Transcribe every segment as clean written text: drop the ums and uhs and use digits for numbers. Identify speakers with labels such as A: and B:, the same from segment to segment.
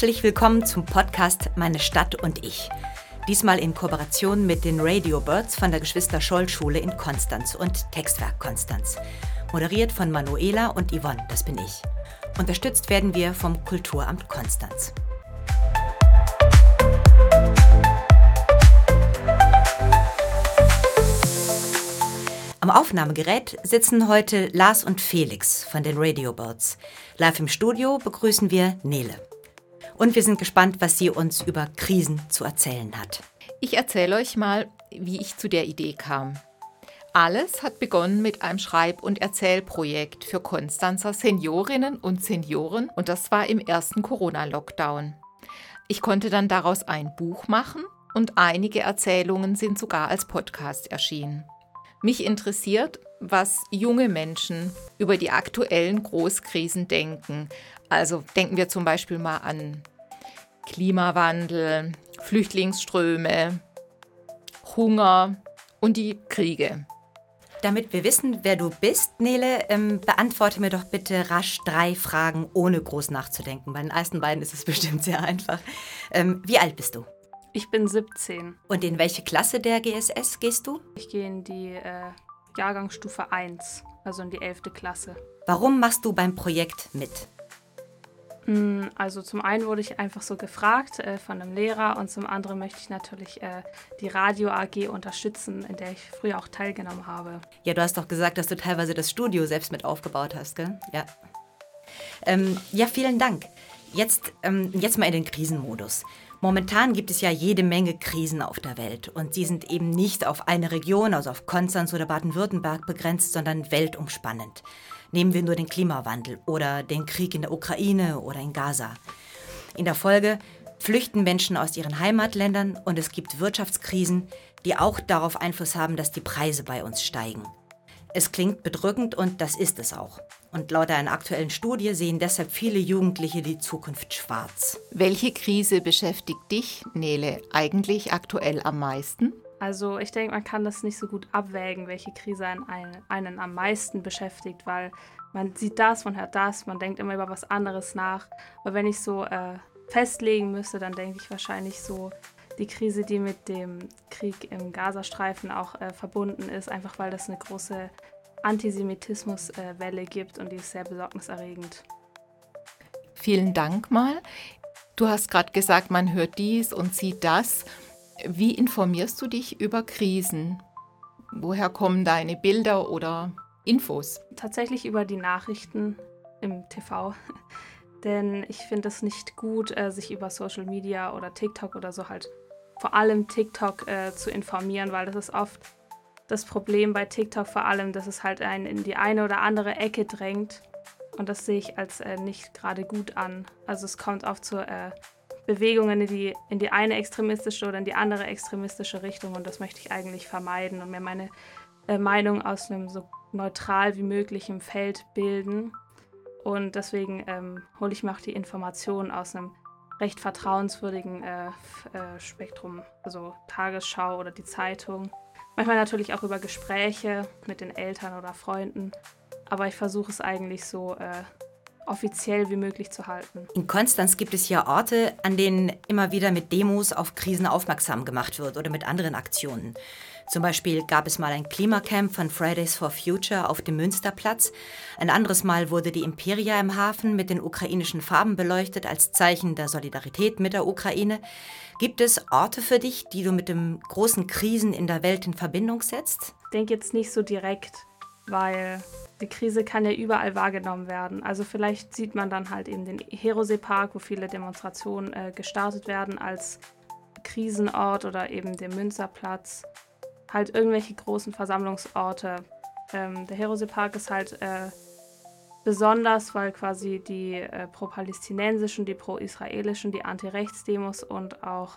A: Herzlich willkommen zum Podcast Meine Stadt und ich. Diesmal in Kooperation mit den Radio Birds von der Geschwister-Scholl-Schule in Konstanz und Textwerk Konstanz. Moderiert von Manuela und Yvonne, das bin ich. Unterstützt werden wir vom Kulturamt Konstanz. Am Aufnahmegerät sitzen heute Lars und Felix von den Radio Birds. Live im Studio begrüßen wir Nele. Und wir sind gespannt, was sie uns über Krisen zu erzählen hat.
B: Ich erzähle euch mal, wie ich zu der Idee kam. Alles hat begonnen mit einem Schreib- und Erzählprojekt für Konstanzer Seniorinnen und Senioren und das war im ersten Corona-Lockdown. Ich konnte dann daraus ein Buch machen und einige Erzählungen sind sogar als Podcast erschienen. Mich interessiert, was junge Menschen über die aktuellen Großkrisen denken. Also denken wir zum Beispiel mal an Klimawandel, Flüchtlingsströme, Hunger und die Kriege.
A: Damit wir wissen, wer du bist, Nele, beantworte mir doch bitte rasch 3 Fragen, ohne groß nachzudenken. Bei den ersten beiden ist es bestimmt sehr einfach. Wie alt bist du?
C: Ich bin 17.
A: Und in welche Klasse der GSS gehst du?
C: Ich gehe in die Jahrgangsstufe 1, also in die 11. Klasse.
A: Warum machst du beim Projekt mit?
C: Also zum einen wurde ich einfach so gefragt von einem Lehrer und zum anderen möchte ich natürlich die Radio AG unterstützen, in der ich früher auch teilgenommen habe.
A: Ja, du hast doch gesagt, dass du teilweise das Studio selbst mit aufgebaut hast, gell? Ja. Ja, vielen Dank. Jetzt mal in den Krisenmodus. Momentan gibt es ja jede Menge Krisen auf der Welt und sie sind eben nicht auf eine Region, also auf Konstanz oder Baden-Württemberg begrenzt, sondern weltumspannend. Nehmen wir nur den Klimawandel oder den Krieg in der Ukraine oder in Gaza. In der Folge flüchten Menschen aus ihren Heimatländern und es gibt Wirtschaftskrisen, die auch darauf Einfluss haben, dass die Preise bei uns steigen. Es klingt bedrückend und das ist es auch. Und laut einer aktuellen Studie sehen deshalb viele Jugendliche die Zukunft schwarz.
B: Welche Krise beschäftigt dich, Nele, eigentlich aktuell am meisten?
C: Also ich denke, man kann das nicht so gut abwägen, welche Krise einen am meisten beschäftigt, weil man sieht das, man hört das, man denkt immer über was anderes nach. Aber wenn ich so festlegen müsste, dann denke ich wahrscheinlich so die Krise, die mit dem Krieg im Gazastreifen auch verbunden ist, einfach weil das eine große Antisemitismuswelle gibt und die ist sehr besorgniserregend.
B: Vielen Dank mal. Du hast gerade gesagt, man hört dies und sieht das. Wie informierst du dich über Krisen? Woher kommen deine Bilder oder Infos?
C: Tatsächlich über die Nachrichten im TV. Denn ich finde es nicht gut, sich über Social Media oder TikTok oder so halt, vor allem TikTok zu informieren, weil das ist oft das Problem bei TikTok vor allem, dass es halt einen in die eine oder andere Ecke drängt und das sehe ich als nicht gerade gut an. Also es kommt oft zu Bewegungen in die eine extremistische oder in die andere extremistische Richtung und das möchte ich eigentlich vermeiden und mir meine Meinung aus einem so neutral wie möglichen Feld bilden und deswegen hole ich mir auch die Informationen aus einem recht vertrauenswürdigen Spektrum, also Tagesschau oder die Zeitung. Manchmal natürlich auch über Gespräche mit den Eltern oder Freunden, aber ich versuche es eigentlich so offiziell wie möglich zu halten.
A: In Konstanz gibt es ja Orte, an denen immer wieder mit Demos auf Krisen aufmerksam gemacht wird oder mit anderen Aktionen. Zum Beispiel gab es mal ein Klimacamp von Fridays for Future auf dem Münsterplatz. Ein anderes Mal wurde die Imperia im Hafen mit den ukrainischen Farben beleuchtet als Zeichen der Solidarität mit der Ukraine. Gibt es Orte für dich, die du mit den großen Krisen in der Welt in Verbindung setzt?
C: Ich denke jetzt nicht so direkt, weil die Krise kann ja überall wahrgenommen werden. Also vielleicht sieht man dann halt eben den Herosee-Park, wo viele Demonstrationen gestartet werden als Krisenort oder eben den Münsterplatz. Halt irgendwelche großen Versammlungsorte. Der Herosee-Park ist halt besonders, weil quasi die pro-palästinensischen, die pro-israelischen, die Anti-Rechts-Demos und auch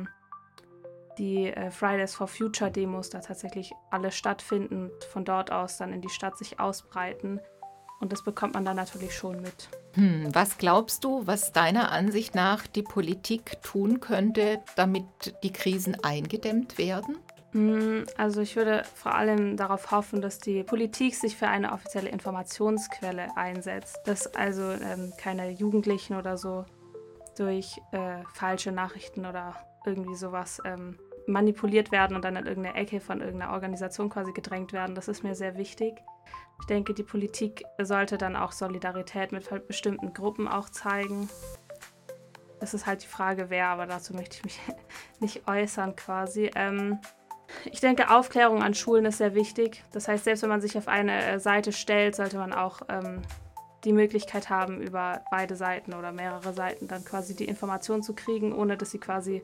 C: die Fridays for Future Demos da tatsächlich alle stattfinden und von dort aus dann in die Stadt sich ausbreiten. Und das bekommt man dann natürlich schon mit.
B: Was glaubst du, was deiner Ansicht nach die Politik tun könnte, damit die Krisen eingedämmt werden?
C: Also ich würde vor allem darauf hoffen, dass die Politik sich für eine offizielle Informationsquelle einsetzt, dass also keine Jugendlichen oder so durch falsche Nachrichten oder irgendwie sowas manipuliert werden und dann in irgendeine Ecke von irgendeiner Organisation quasi gedrängt werden. Das ist mir sehr wichtig. Ich denke, die Politik sollte dann auch Solidarität mit bestimmten Gruppen auch zeigen. Das ist halt die Frage, wer, aber dazu möchte ich mich nicht äußern quasi. Ich denke, Aufklärung an Schulen ist sehr wichtig. Das heißt, selbst wenn man sich auf eine Seite stellt, sollte man auch die Möglichkeit haben, über beide Seiten oder mehrere Seiten dann quasi die Information zu kriegen, ohne dass sie quasi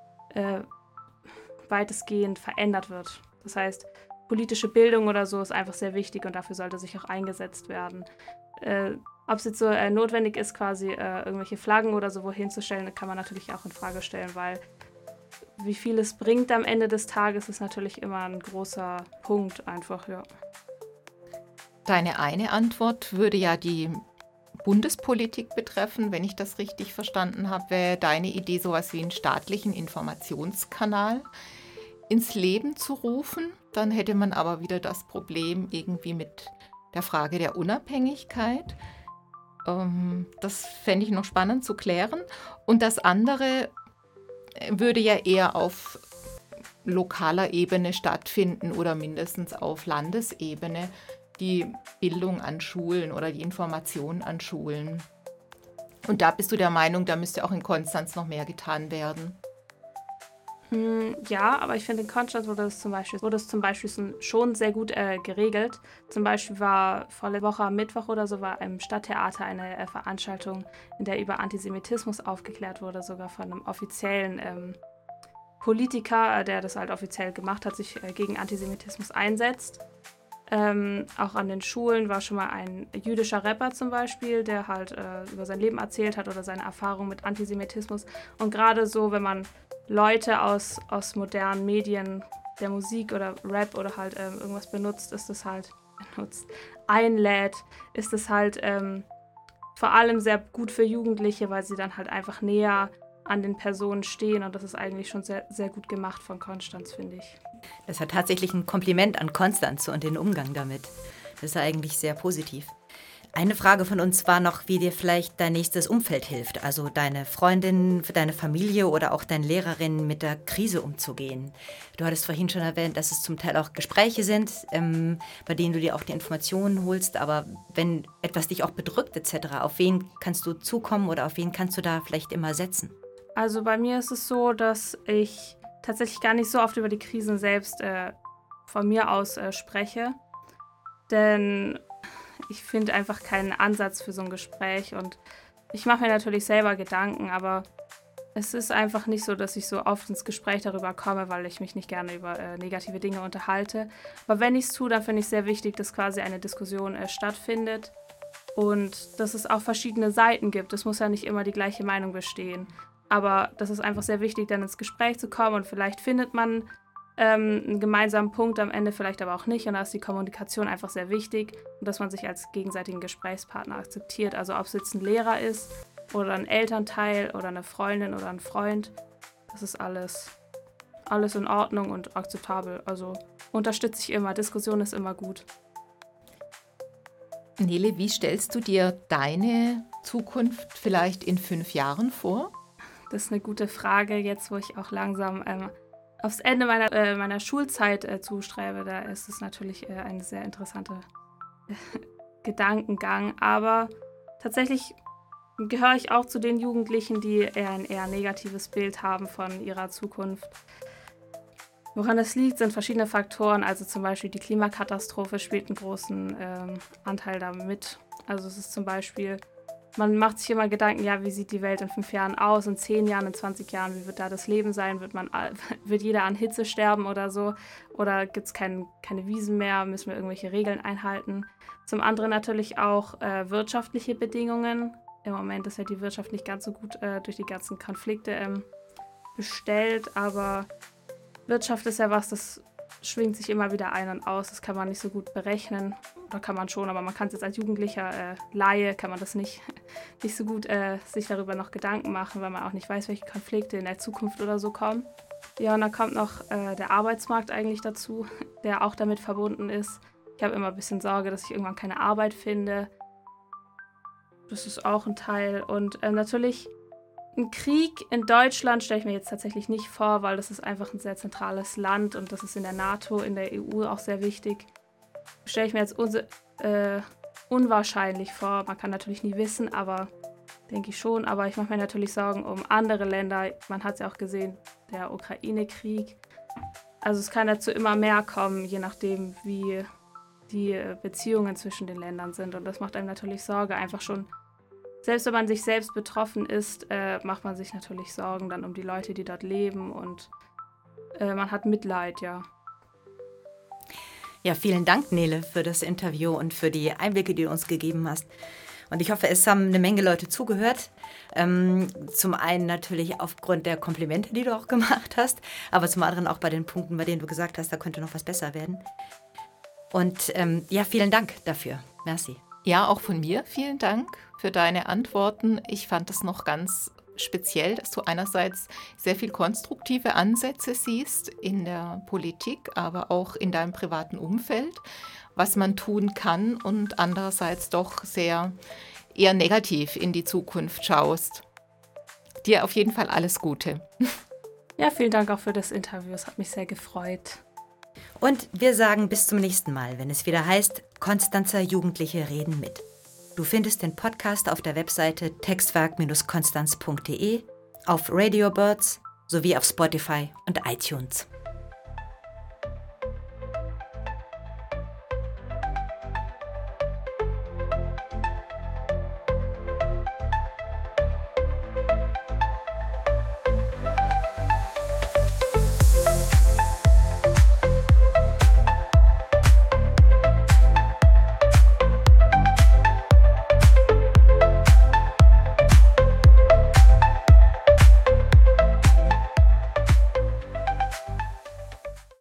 C: weitestgehend verändert wird. Das heißt, politische Bildung oder so ist einfach sehr wichtig und dafür sollte sich auch eingesetzt werden. Ob es jetzt so notwendig ist, quasi irgendwelche Flaggen oder so wohin zu stellen, kann man natürlich auch in Frage stellen, weil wie viel es bringt am Ende des Tages, ist natürlich immer ein großer Punkt einfach, ja.
B: Deine eine Antwort würde ja die Bundespolitik betreffen, wenn ich das richtig verstanden habe. Wäre deine Idee, sowas wie einen staatlichen Informationskanal ins Leben zu rufen? Dann hätte man aber wieder das Problem irgendwie mit der Frage der Unabhängigkeit. Das fände ich noch spannend zu klären. Und das andere würde ja eher auf lokaler Ebene stattfinden oder mindestens auf Landesebene, die Bildung an Schulen oder die Information an Schulen. Und da bist du der Meinung, da müsste auch in Konstanz noch mehr getan werden?
C: Ja, aber ich finde, in Konstanz wurde es zum Beispiel schon sehr gut geregelt. Zum Beispiel war vorletzte Woche am Mittwoch oder so war im Stadttheater eine Veranstaltung, in der über Antisemitismus aufgeklärt wurde, sogar von einem offiziellen Politiker, der das halt offiziell gemacht hat, sich gegen Antisemitismus einsetzt. Auch an den Schulen war schon mal ein jüdischer Rapper zum Beispiel, der halt über sein Leben erzählt hat oder seine Erfahrungen mit Antisemitismus. Und gerade so, wenn man Leute aus modernen Medien, der Musik oder Rap oder halt irgendwas benutzt, einlädt, ist es halt vor allem sehr gut für Jugendliche, weil sie dann halt einfach näher an den Personen stehen und das ist eigentlich schon sehr, sehr gut gemacht von Konstanz, finde ich.
A: Das hat tatsächlich ein Kompliment an Konstanz und den Umgang damit. Das ist eigentlich sehr positiv. Eine Frage von uns war noch, wie dir vielleicht dein nächstes Umfeld hilft, also deine Freundin, deine Familie oder auch deine Lehrerin mit der Krise umzugehen. Du hattest vorhin schon erwähnt, dass es zum Teil auch Gespräche sind, bei denen du dir auch die Informationen holst, aber wenn etwas dich auch bedrückt etc., auf wen kannst du zukommen oder auf wen kannst du da vielleicht immer setzen?
C: Also bei mir ist es so, dass ich tatsächlich gar nicht so oft über die Krisen selbst von mir aus spreche, denn ich finde einfach keinen Ansatz für so ein Gespräch und ich mache mir natürlich selber Gedanken, aber es ist einfach nicht so, dass ich so oft ins Gespräch darüber komme, weil ich mich nicht gerne über negative Dinge unterhalte. Aber wenn ich es tue, dann finde ich es sehr wichtig, dass quasi eine Diskussion stattfindet und dass es auch verschiedene Seiten gibt. Es muss ja nicht immer die gleiche Meinung bestehen, aber das ist einfach sehr wichtig, dann ins Gespräch zu kommen und vielleicht findet man einen gemeinsamen Punkt am Ende, vielleicht aber auch nicht. Und da ist die Kommunikation einfach sehr wichtig und dass man sich als gegenseitigen Gesprächspartner akzeptiert. Also ob es jetzt ein Lehrer ist oder ein Elternteil oder eine Freundin oder ein Freund, das ist alles in Ordnung und akzeptabel. Also unterstütze ich immer, Diskussion ist immer gut.
B: Nele, wie stellst du dir deine Zukunft vielleicht in 5 Jahren vor?
C: Das ist eine gute Frage, jetzt wo ich auch langsam aufs Ende meiner Schulzeit zustrebe. Da ist es natürlich ein sehr interessanter Gedankengang. Aber tatsächlich gehöre ich auch zu den Jugendlichen, die ein eher negatives Bild haben von ihrer Zukunft. Woran das liegt, sind verschiedene Faktoren. Also zum Beispiel die Klimakatastrophe spielt einen großen Anteil damit. Also es ist zum Beispiel, man macht sich immer Gedanken, ja, wie sieht die Welt in 5 Jahren aus, in 10 Jahren, in 20 Jahren, wie wird da das Leben sein? Wird jeder an Hitze sterben oder so? Oder gibt es keine Wiesen mehr? Müssen wir irgendwelche Regeln einhalten? Zum anderen natürlich auch wirtschaftliche Bedingungen. Im Moment ist ja die Wirtschaft nicht ganz so gut durch die ganzen Konflikte bestellt, aber Wirtschaft ist ja was, das schwingt sich immer wieder ein und aus. Das kann man nicht so gut berechnen. Oder kann man schon, aber man kann es jetzt als Jugendlicher Laie, kann man das nicht so gut sich darüber noch Gedanken machen, weil man auch nicht weiß, welche Konflikte in der Zukunft oder so kommen. Ja, und dann kommt noch der Arbeitsmarkt eigentlich dazu, der auch damit verbunden ist. Ich habe immer ein bisschen Sorge, dass ich irgendwann keine Arbeit finde. Das ist auch ein Teil. Und natürlich Ein Krieg in Deutschland stelle ich mir jetzt tatsächlich nicht vor, weil das ist einfach ein sehr zentrales Land und das ist in der NATO, in der EU auch sehr wichtig. Stelle ich mir jetzt unwahrscheinlich vor. Man kann natürlich nie wissen, aber denke ich schon. Aber ich mache mir natürlich Sorgen um andere Länder. Man hat es ja auch gesehen, der Ukraine-Krieg. Also es kann dazu immer mehr kommen, je nachdem, wie die Beziehungen zwischen den Ländern sind. Und das macht einem natürlich Sorge. Einfach schon, selbst wenn man sich selbst betroffen ist, macht man sich natürlich Sorgen dann um die Leute, die dort leben. Und man hat Mitleid, ja.
A: Ja, vielen Dank, Nele, für das Interview und für die Einblicke, die du uns gegeben hast. Und ich hoffe, es haben eine Menge Leute zugehört. Zum einen natürlich aufgrund der Komplimente, die du auch gemacht hast, aber zum anderen auch bei den Punkten, bei denen du gesagt hast, da könnte noch was besser werden. Und ja, vielen Dank dafür. Merci.
B: Ja, auch von mir vielen Dank für deine Antworten. Ich fand es noch ganz speziell, dass du einerseits sehr viel konstruktive Ansätze siehst in der Politik, aber auch in deinem privaten Umfeld, was man tun kann, und andererseits doch sehr eher negativ in die Zukunft schaust. Dir auf jeden Fall alles Gute.
C: Ja, vielen Dank auch für das Interview. Es hat mich sehr gefreut.
A: Und wir sagen bis zum nächsten Mal, wenn es wieder heißt, Konstanzer Jugendliche reden mit. Du findest den Podcast auf der Webseite textwerk-konstanz.de, auf Radio Birds sowie auf Spotify und iTunes.